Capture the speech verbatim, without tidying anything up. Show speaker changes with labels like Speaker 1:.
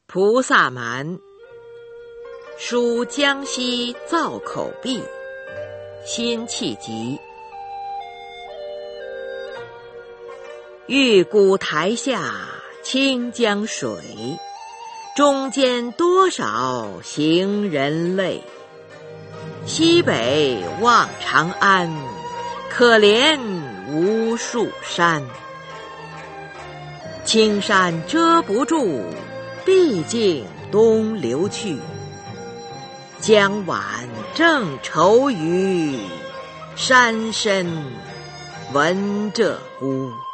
Speaker 1: 菩萨蛮，书江西造口壁，辛弃疾。玉孤台下清江水，中间多少行人泪。西北望长安，可怜无数山。青山遮不住，毕竟东流去。江晚正愁余，山深闻鹧鸪。